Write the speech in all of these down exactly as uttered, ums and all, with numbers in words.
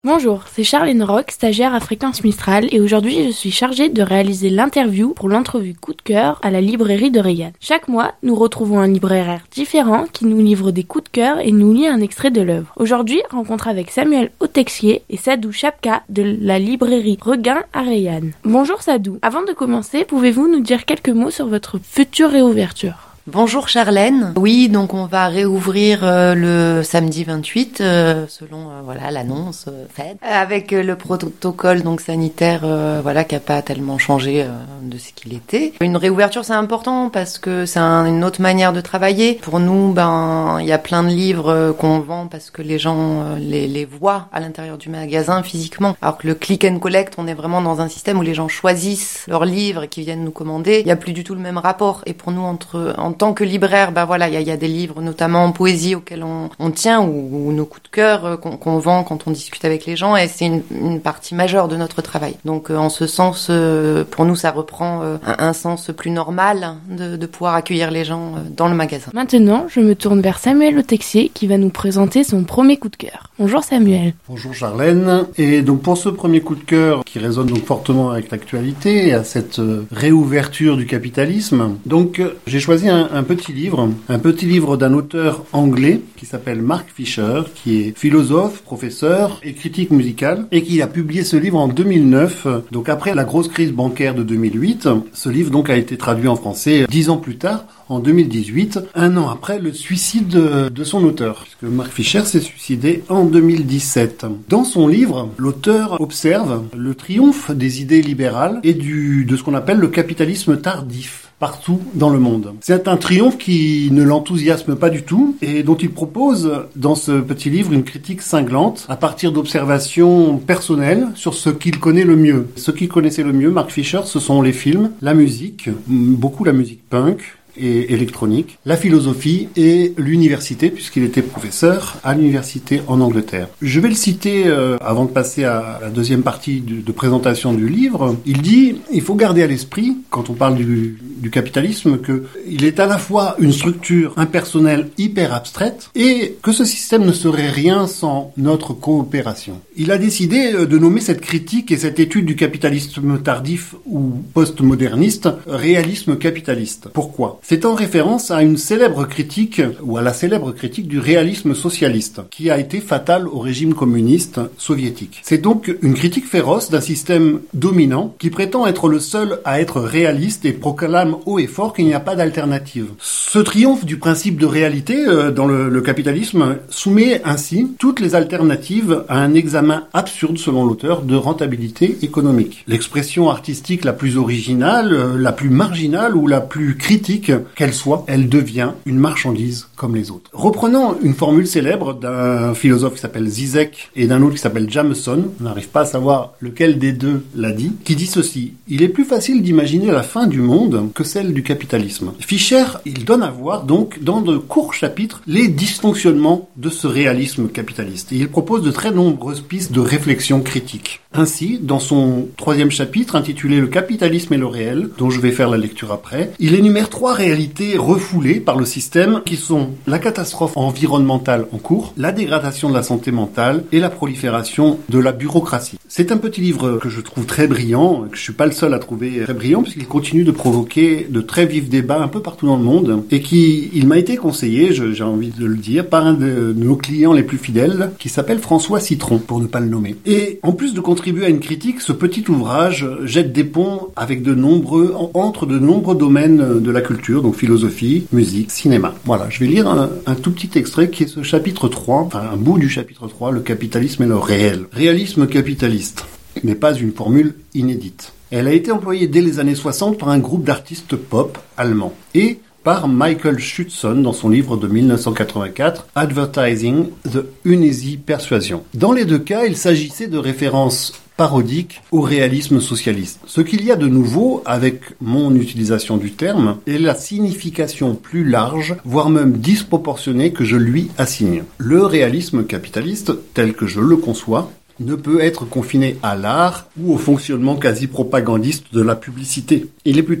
Bonjour, c'est Charlène Roch, stagiaire à Fréquence Mistral, et aujourd'hui je suis chargée de réaliser l'interview pour l'entrevue coup de cœur à la librairie de Reillanne. Chaque mois, nous retrouvons un libraire différent qui nous livre des coups de cœur et nous lit un extrait de l'œuvre. Aujourd'hui, rencontre avec Samuel Autexier et Sadou Chapka de la librairie Regain à Reillanne. Bonjour Sadou, avant de commencer, pouvez-vous nous dire quelques mots sur votre future réouverture ? Bonjour Charlène. Oui, donc on va réouvrir euh, le samedi vingt-huit, euh, selon euh, voilà l'annonce euh, faite, avec euh, le protocole donc sanitaire, euh, voilà qui a pas tellement changé euh, de ce qu'il était. Une réouverture c'est important parce que c'est un, une autre manière de travailler. Pour nous, ben il y a plein de livres euh, qu'on vend parce que les gens euh, les, les voient à l'intérieur du magasin physiquement. Alors que le click and collect, on est vraiment dans un système où les gens choisissent leurs livres et qui viennent nous commander. Il y a plus du tout le même rapport. Et pour nous entre en En tant que libraire, ben voilà, il y, y a des livres, notamment en poésie, auxquels on, on tient, ou, ou nos coups de cœur euh, qu'on, qu'on vend quand on discute avec les gens, et c'est une, une partie majeure de notre travail. Donc, euh, en ce sens, euh, pour nous, ça reprend euh, un, un sens plus normal de, de pouvoir accueillir les gens euh, dans le magasin. Maintenant, je me tourne vers Samuel Autexier qui va nous présenter son premier coup de cœur. Bonjour Samuel. Bonjour Charlène. Et donc pour ce premier coup de cœur qui résonne donc fortement avec l'actualité et à cette euh, réouverture du capitalisme, donc euh, j'ai choisi un Un, un petit livre, un petit livre d'un auteur anglais qui s'appelle Mark Fisher, qui est philosophe, professeur et critique musical, et qui a publié ce livre en deux mille neuf, donc après la grosse crise bancaire de deux mille huit. Ce livre donc a été traduit en français dix ans plus tard, en deux mille dix-huit, un an après le suicide de, de son auteur, puisque Mark Fisher s'est suicidé en deux mille dix-sept. Dans son livre, l'auteur observe le triomphe des idées libérales et du, de ce qu'on appelle le capitalisme tardif partout dans le monde. C'est un triomphe qui ne l'enthousiasme pas du tout et dont il propose dans ce petit livre une critique cinglante à partir d'observations personnelles sur ce qu'il connaît le mieux. Ce qu'il connaissait le mieux, Mark Fisher, ce sont les films, la musique, beaucoup la musique punk et électronique, la philosophie et l'université, puisqu'il était professeur à l'université en Angleterre. Je vais le citer euh, avant de passer à la deuxième partie de, de présentation du livre. Il dit, il faut garder à l'esprit, quand on parle du, du capitalisme, que il est à la fois une structure impersonnelle hyper abstraite et que ce système ne serait rien sans notre coopération. Il a décidé de nommer cette critique et cette étude du capitalisme tardif ou postmoderniste réalisme capitaliste. Pourquoi ? C'est en référence à une célèbre critique, ou à la célèbre critique du réalisme socialiste, qui a été fatale au régime communiste soviétique. C'est donc une critique féroce d'un système dominant qui prétend être le seul à être réaliste et proclame haut et fort qu'il n'y a pas d'alternative. Ce triomphe du principe de réalité euh, dans le, le capitalisme soumet ainsi toutes les alternatives à un examen absurde, selon l'auteur, de rentabilité économique. L'expression artistique la plus originale, euh, la plus marginale ou la plus critique qu'elle soit, elle devient une marchandise comme les autres. Reprenant une formule célèbre d'un philosophe qui s'appelle Zizek et d'un autre qui s'appelle Jameson, on n'arrive pas à savoir lequel des deux l'a dit, qui dit ceci: il est plus facile d'imaginer la fin du monde que celle du capitalisme. Fischer, il donne à voir donc dans de courts chapitres les dysfonctionnements de ce réalisme capitaliste et il propose de très nombreuses pistes de réflexion critique. Ainsi, dans son troisième chapitre intitulé Le capitalisme et le réel, dont je vais faire la lecture après, il énumère trois réalités refoulées par le système qui sont la catastrophe environnementale en cours, la dégradation de la santé mentale et la prolifération de la bureaucratie. C'est un petit livre que je trouve très brillant, que je suis pas le seul à trouver très brillant puisqu'il continue de provoquer de très vifs débats un peu partout dans le monde et qui, il m'a été conseillé, je, j'ai envie de le dire, par un de nos clients les plus fidèles qui s'appelle François Citron, pour ne pas le nommer. Et en plus de contribuer à une critique, ce petit ouvrage jette des ponts avec de nombreux, entre de nombreux domaines de la culture, donc philosophie, musique, cinéma. Voilà, je vais lire un, un tout petit extrait qui est ce chapitre trois, enfin un bout du chapitre trois, le capitalisme et le réel. Réalisme capitaliste n'est pas une formule inédite. Elle a été employée dès les années soixante par un groupe d'artistes pop allemands et par Michael Schutzson dans son livre de mille neuf cent quatre-vingt-quatre, Advertising the Uneasy Persuasion. Dans les deux cas, il s'agissait de références parodique au réalisme socialiste. Ce qu'il y a de nouveau avec mon utilisation du terme est la signification plus large, voire même disproportionnée que je lui assigne. Le réalisme capitaliste, tel que je le conçois, ne peut être confiné à l'art ou au fonctionnement quasi propagandiste de la publicité. Il est plutôt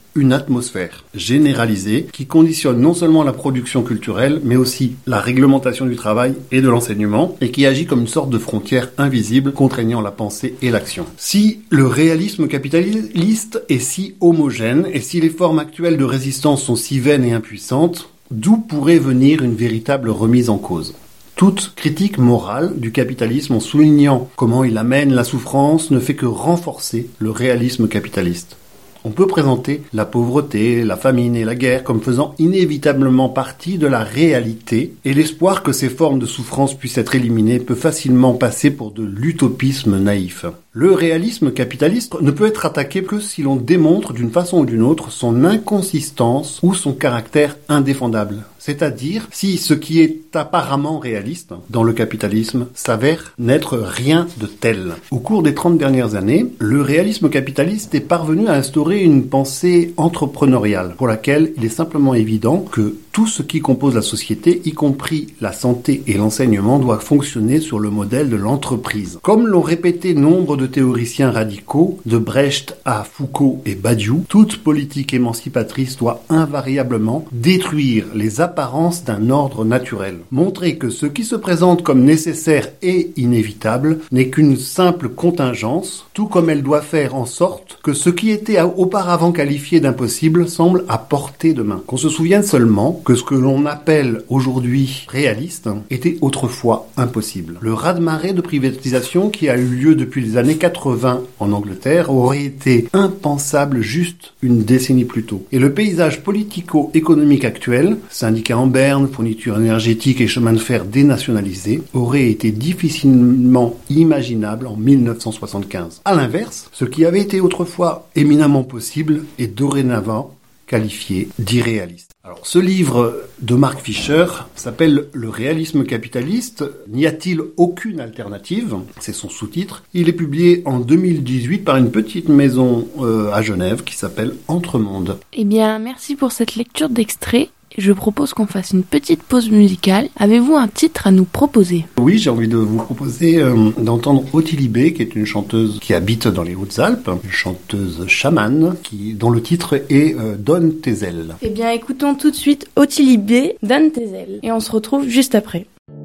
une atmosphère généralisée qui conditionne non seulement la production culturelle, mais aussi la réglementation du travail et de l'enseignement, et qui agit comme une sorte de frontière invisible contraignant la pensée et l'action. Si le réalisme capitaliste est si homogène, et si les formes actuelles de résistance sont si vaines et impuissantes, d'où pourrait venir une véritable remise en cause ? Toute critique morale du capitalisme en soulignant comment il amène la souffrance ne fait que renforcer le réalisme capitaliste. On peut présenter la pauvreté, la famine et la guerre comme faisant inévitablement partie de la réalité, et l'espoir que ces formes de souffrance puissent être éliminées peut facilement passer pour de l'utopisme naïf. Le réalisme capitaliste ne peut être attaqué que si l'on démontre d'une façon ou d'une autre son inconsistance ou son caractère indéfendable. C'est-à-dire si ce qui est apparemment réaliste dans le capitalisme s'avère n'être rien de tel. Au cours des trente dernières années, le réalisme capitaliste est parvenu à instaurer une pensée entrepreneuriale pour laquelle il est simplement évident que tout ce qui compose la société, y compris la santé et l'enseignement, doit fonctionner sur le modèle de l'entreprise. Comme l'ont répété nombre de théoriciens radicaux, de Brecht à Foucault et Badiou, toute politique émancipatrice doit invariablement détruire les apparences d'un ordre naturel. Montrer que ce qui se présente comme nécessaire et inévitable n'est qu'une simple contingence, tout comme elle doit faire en sorte que ce qui était auparavant qualifié d'impossible semble à portée de main. Qu'on se souvienne seulement que ce que l'on appelle aujourd'hui réaliste était autrefois impossible. Le raz-de-marée de privatisation qui a eu lieu depuis les années quatre-vingts en Angleterre aurait été impensable juste une décennie plus tôt. Et le paysage politico-économique actuel, syndicats en berne, fournitures énergétiques et chemins de fer dénationalisés, aurait été difficilement imaginable en mille neuf cent soixante-quinze. À l'inverse, ce qui avait été autrefois éminemment possible est dorénavant qualifié d'irréaliste. Alors, ce livre de Mark Fisher s'appelle « Le réalisme capitaliste. N'y a-t-il aucune alternative ?» C'est son sous-titre. Il est publié en deux mille dix-huit par une petite maison euh, à Genève qui s'appelle Entremonde. Eh bien, merci pour cette lecture d'extrait. Je propose qu'on fasse une petite pause musicale. Avez-vous un titre à nous proposer ? Oui, j'ai envie de vous proposer euh, d'entendre Ottilie B, qui est une chanteuse qui habite dans les Hautes-Alpes, une chanteuse chamane, qui, dont le titre est euh, « Donne tes ailes ». Eh bien, écoutons tout de suite Ottilie B, « Donne tes ailes ». Et on se retrouve juste après.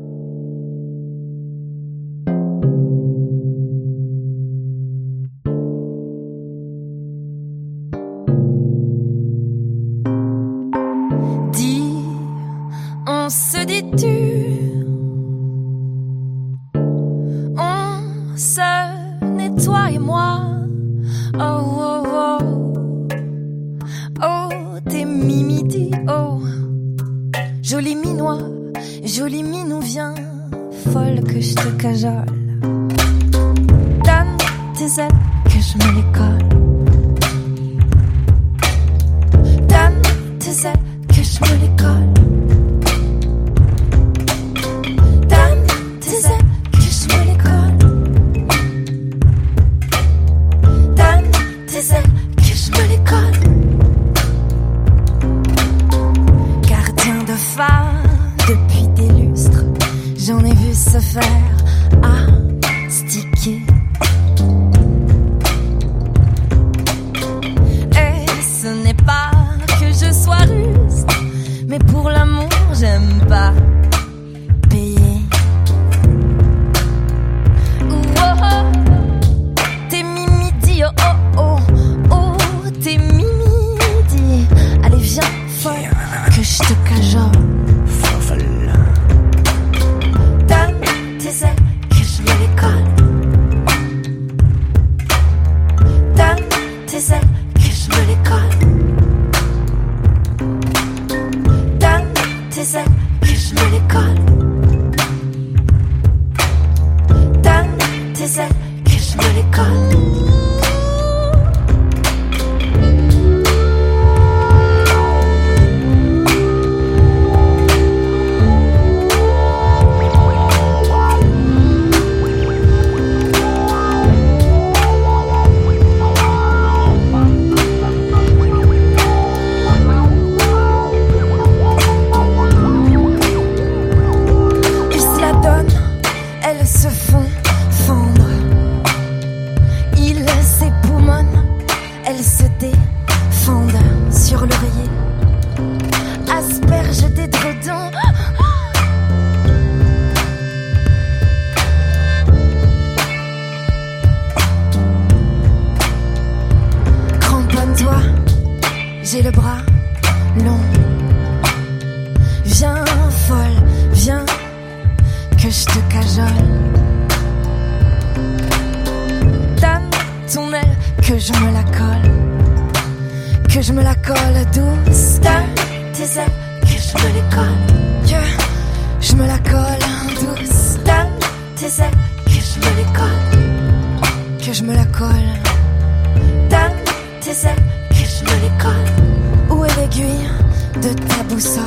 On se détue, on se nettoie et moi. Oh oh oh, oh t'es mimidi, oh jolie minois, jolie minou, viens, folle que je te cajole. Donne tes ailes que je me les colle. Donne tes ailes que je me les colle. Depuis des lustres, j'en ai vu se faire astiquer. Et ce n'est pas que je sois ruste, mais pour l'amour j'aime pas payer. Oh, oh, t'es mimidi, oh oh oh, oh t'es mimidi. Allez viens folle que je te cajole. Se font fondre, ils que je me la colle, que je me la colle douce. Dirty Sec, que je me les colle, que je me la colle douce. Dirty Sec, que je me les colle, que je me la colle. Dirty Sec, que je me les colle. Où est l'aiguille de ta boussole?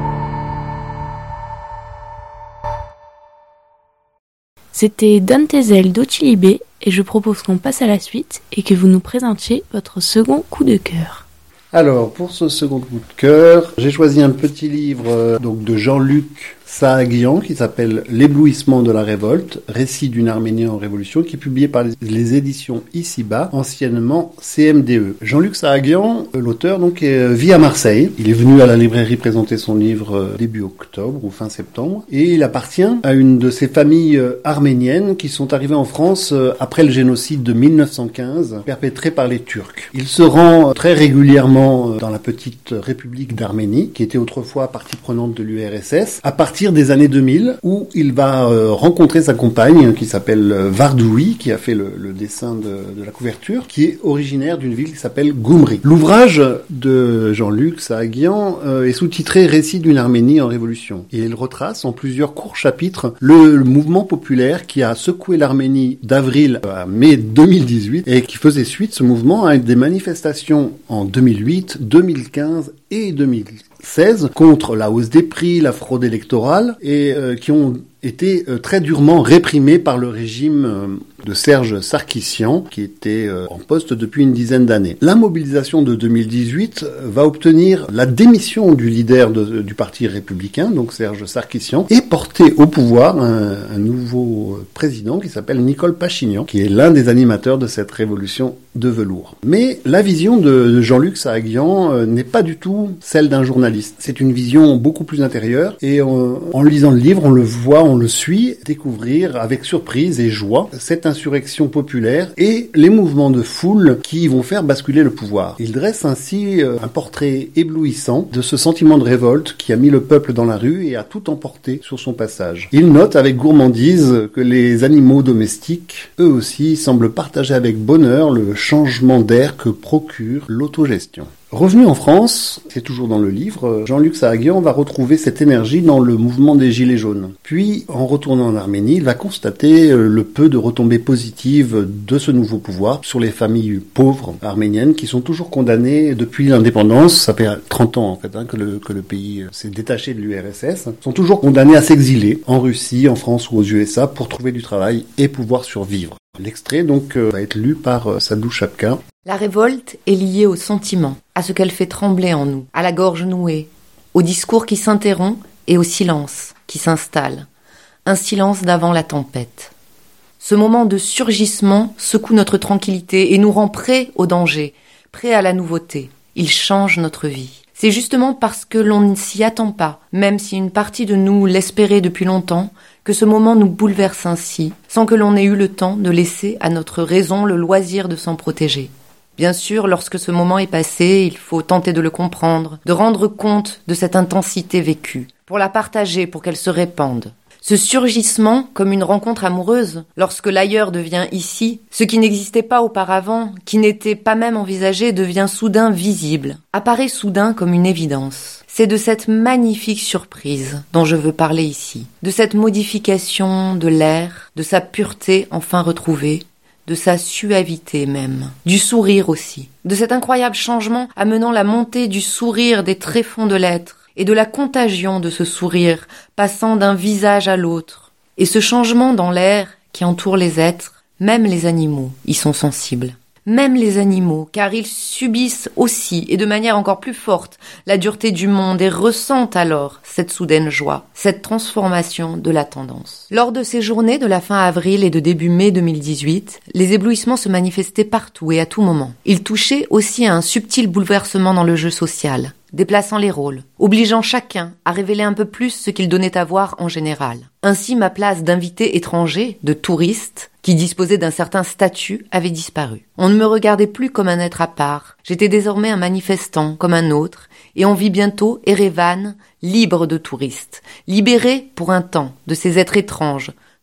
C'était Donne tes ailes d'Otilibé et je propose qu'on passe à la suite et que vous nous présentiez votre second coup de cœur. Alors, pour ce second coup de cœur, j'ai choisi un petit livre euh, donc de Jean-Luc Saagian qui s'appelle L'éblouissement de la révolte, récit d'une Arménie en révolution, qui est publié par les, les éditions Ici-Bas, anciennement C M D E. Jean-Luc Saagian, l'auteur, donc, est, vit à Marseille. Il est venu à la librairie présenter son livre euh, début octobre ou fin septembre, et il appartient à une de ces familles euh, arméniennes qui sont arrivées en France euh, après le génocide de mille neuf cent quinze, perpétré par les Turcs. Il se rend euh, très régulièrement euh, dans la petite République d'Arménie, qui était autrefois partie prenante de l'U R S S, à partir des années deux mille, où il va euh, rencontrer sa compagne, qui s'appelle euh, Vardoui, qui a fait le, le dessin de, de la couverture, qui est originaire d'une ville qui s'appelle Goumri. L'ouvrage de Jean-Luc Saagian euh, est sous-titré « Récit d'une Arménie en révolution ». Et il retrace en plusieurs courts chapitres le, le mouvement populaire qui a secoué l'Arménie d'avril à mai deux mille dix-huit et qui faisait suite, ce mouvement, à des manifestations en deux mille huit, deux mille quinze et deux mille seize contre la hausse des prix, la fraude électorale, et euh, qui ont été euh, très durement réprimés par le régime euh, de Serge Sarkissian, qui était euh, en poste depuis une dizaine d'années. La mobilisation de deux mille dix-huit va obtenir la démission du leader de, du parti républicain, donc Serge Sarkissian, et porter au pouvoir un, un nouveau président qui s'appelle Nicole Pachinian, qui est l'un des animateurs de cette révolution de velours. Mais la vision de, de Jean-Luc Saagian euh, n'est pas du tout celle d'un journaliste. C'est une vision beaucoup plus intérieure, et en, en lisant le livre, on le voit, on le suit découvrir avec surprise et joie cette insurrection populaire et les mouvements de foule qui vont faire basculer le pouvoir. Il dresse ainsi euh, un portrait éblouissant de ce sentiment de révolte qui a mis le peuple dans la rue et a tout emporté sur son passage. Il note avec gourmandise que les animaux domestiques, eux aussi, semblent partager avec bonheur le changement d'air que procure l'autogestion. Revenu en France, c'est toujours dans le livre, Jean-Luc Saagian va retrouver cette énergie dans le mouvement des Gilets jaunes. Puis, en retournant en Arménie, il va constater le peu de retombées positives de ce nouveau pouvoir sur les familles pauvres arméniennes qui sont toujours condamnées depuis l'indépendance, ça fait trente ans en fait hein, que, le, que le pays s'est détaché de l'U R S S, sont toujours condamnées à s'exiler en Russie, en France ou aux U S A pour trouver du travail et pouvoir survivre. L'extrait donc euh, va être lu par euh, Sadou Chapka. La révolte est liée au sentiment, à ce qu'elle fait trembler en nous, à la gorge nouée, au discours qui s'interrompt et au silence qui s'installe. Un silence d'avant la tempête. Ce moment de surgissement secoue notre tranquillité et nous rend prêts au danger, prêts à la nouveauté. Il change notre vie. C'est justement parce que l'on ne s'y attend pas, même si une partie de nous l'espérait depuis longtemps, que ce moment nous bouleverse ainsi, sans que l'on ait eu le temps de laisser à notre raison le loisir de s'en protéger. Bien sûr, lorsque ce moment est passé, il faut tenter de le comprendre, de rendre compte de cette intensité vécue, pour la partager, pour qu'elle se répande. Ce surgissement, comme une rencontre amoureuse, lorsque l'ailleurs devient ici, ce qui n'existait pas auparavant, qui n'était pas même envisagé, devient soudain visible, apparaît soudain comme une évidence. C'est de cette magnifique surprise dont je veux parler ici, de cette modification de l'air, de sa pureté enfin retrouvée, de sa suavité même, du sourire aussi, de cet incroyable changement amenant la montée du sourire des tréfonds de l'être, et de la contagion de ce sourire passant d'un visage à l'autre. Et ce changement dans l'air qui entoure les êtres, même les animaux y sont sensibles. Même les animaux, car ils subissent aussi, et de manière encore plus forte, la dureté du monde et ressentent alors cette soudaine joie, cette transformation de la tendance. Lors de ces journées de la fin avril et de début mai deux mille dix-huit, les éblouissements se manifestaient partout et à tout moment. Ils touchaient aussi à un subtil bouleversement dans le jeu social, déplaçant les rôles, obligeant chacun à révéler un peu plus ce qu'il donnait à voir en général. Ainsi, ma place d'invité étranger, de touriste, qui disposait d'un certain statut, avait disparu. On ne me regardait plus comme un être à part, j'étais désormais un manifestant comme un autre, et on vit bientôt Erevan libre de touristes, libéré pour un temps de ces êtres étranges,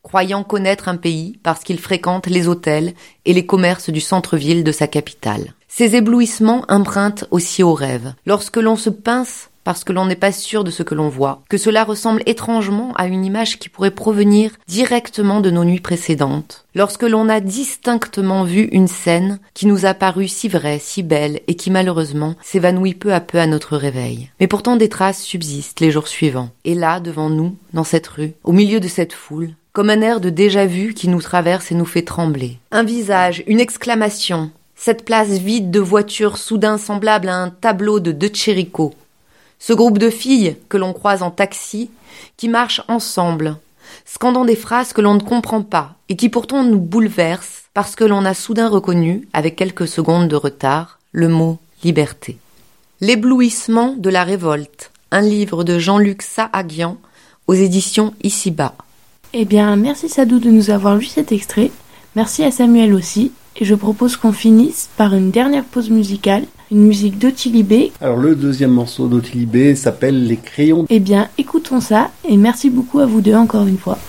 croyant connaître un pays parce qu'il fréquente les hôtels et les commerces du centre-ville de sa capitale. Ces éblouissements empruntent aussi aux rêves. Lorsque l'on se pince parce que l'on n'est pas sûr de ce que l'on voit, que cela ressemble étrangement à une image qui pourrait provenir directement de nos nuits précédentes, lorsque l'on a distinctement vu une scène qui nous a paru si vraie, si belle, et qui malheureusement s'évanouit peu à peu à notre réveil. Mais pourtant des traces subsistent les jours suivants, et là, devant nous, dans cette rue, au milieu de cette foule, comme un air de déjà-vu qui nous traverse et nous fait trembler. Un visage, une exclamation, cette place vide de voitures soudain semblable à un tableau de De Chirico. Ce groupe de filles que l'on croise en taxi, qui marchent ensemble, scandant des phrases que l'on ne comprend pas et qui pourtant nous bouleversent parce que l'on a soudain reconnu, avec quelques secondes de retard, le mot « liberté ». L'éblouissement de la révolte, un livre de Jean-Luc Saagian aux éditions Ici-Bas. Eh bien, merci Sadou de nous avoir lu cet extrait, merci à Samuel aussi, et je propose qu'on finisse par une dernière pause musicale, une musique d'Otilibé. Alors le deuxième morceau d'Otilibé s'appelle Les Crayons. Eh bien, écoutons ça, et merci beaucoup à vous deux encore une fois.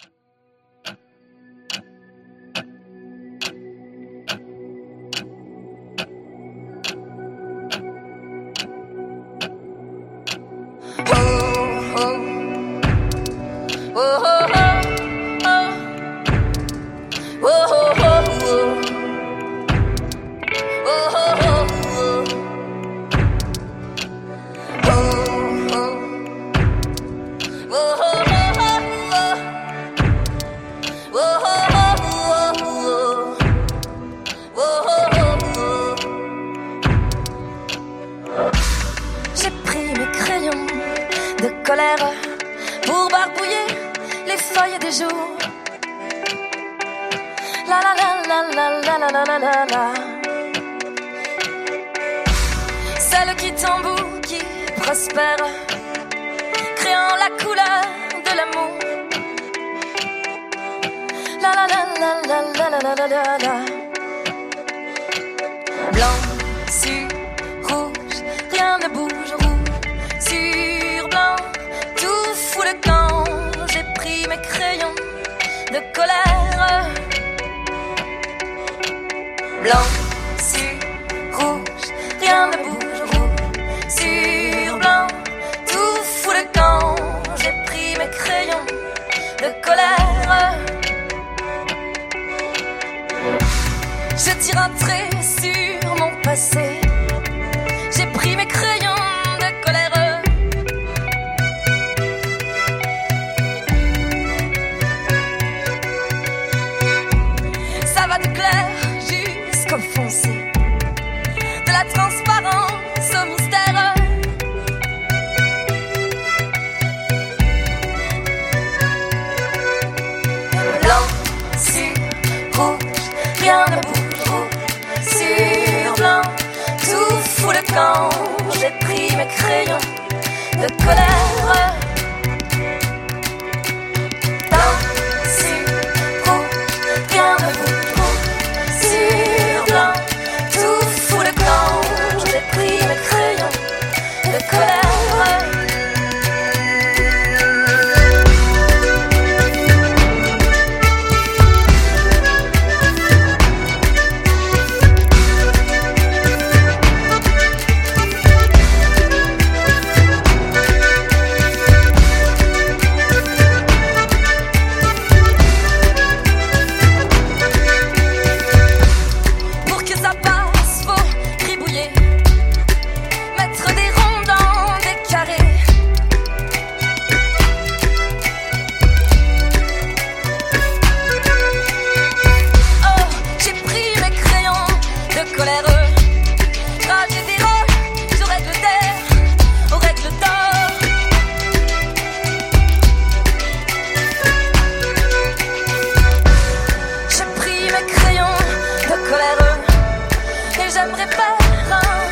Pour barbouiller les feuilles des jours. La la la la la la la la la la. Celle qui tambour, qui prospère, créant la couleur de l'amour. La la la la la la la la la la. Blanc sur rouge, rien ne bouge, rouge sur blanc. Tout fout le camp, j'ai pris mes crayons de colère. Blanc sur rouge, rien ne bouge, rouge sur blanc. Tout fout le camp, j'ai pris mes crayons de colère. Je tire un trait sur mon passé, j'ai pris mes crayons de colère. Du clair jusqu'au foncé, de la transparence au mystère. Blanc sur rouge, rien ne bouge, rouge sur blanc. Tout fout le camp, j'ai pris mes crayons de colère. Blanc sur rouge, rien ne bouge. Tout fout le camp, j'ai pris mes crayons de colère. J'aimerais faire un